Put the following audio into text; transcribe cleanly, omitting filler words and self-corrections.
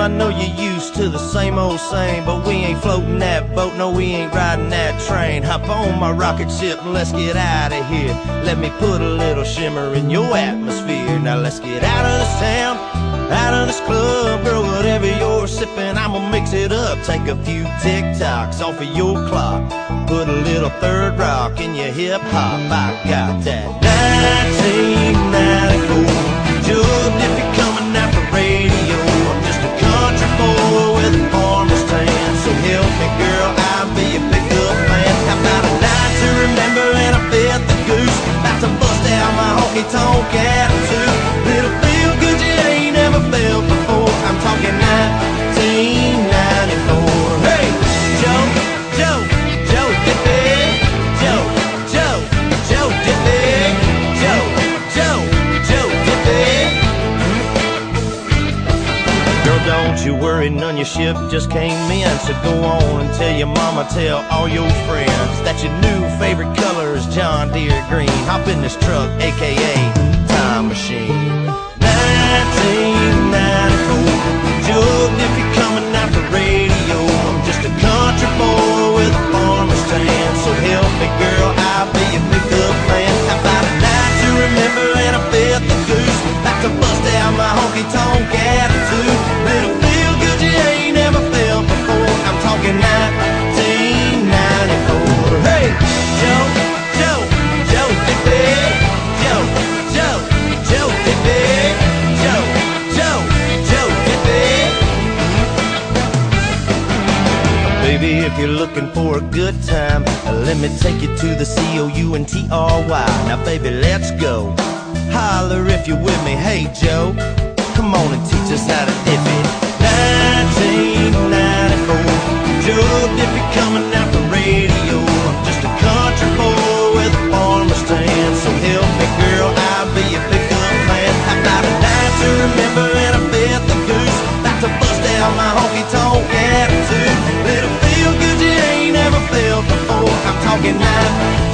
I know you're used to the same old same, but we ain't floating that boat, no, we ain't riding that train. Hop on my rocket ship and let's get out of here. Let me put a little shimmer in your atmosphere. Now let's get out of this town, out of this club. Girl, whatever you're sipping, I'ma mix it up. Take a few tick-tocks off of your clock. Put a little third rock in your hip-hop. I got that 1994 jugged if you're coming out the radio. I'm just a country boy with a farmer's tan. So help me, girl, I'll be your pickup man. How about a night to remember and I fed the goose? About to bust out my honky-tonk attitude. Little feel good you ain't never felt before. I'm talking 1994. Hey, Joe, Joe, Joe Diffie, Joe, Joe, Joe Diffie, Joe, Joe, Joe Diffie. Girl, don't you worry, none, your ship just came in. So go on and tell your mama, tell all your friends that your new favorite color is John Deere green. Hop in this truck, aka Time Machine. 1994, jugged if you're coming out the radio. I'm just a country boy with a farmer's tan. So help me, girl, I'll be your pickup man. How about a night to remember and I fed the goose? About to bust out my honky-tonk attitude. Little feel good you ain't never felt before. I'm talking 1994. Hey, Joe, Joe, Joe Diffie, Joe, Joe, Joe Diffie, Joe, Joe, Joe Diffie. Baby, if you're looking for a good time, let me take you to the COUNTRY. Now baby, let's go. Holler if you're with me. Hey Joe, come on and teach us how to dip it. 1994, jugged if you're coming out the radio. I'm just a country boy with a farmer's tan. So help me, girl, I'll be your pickup man. How about a night to remember and I fed the goose? About to bust out my honky-tonk attitude. Little feel good you ain't never felt before. I'm talking 1994.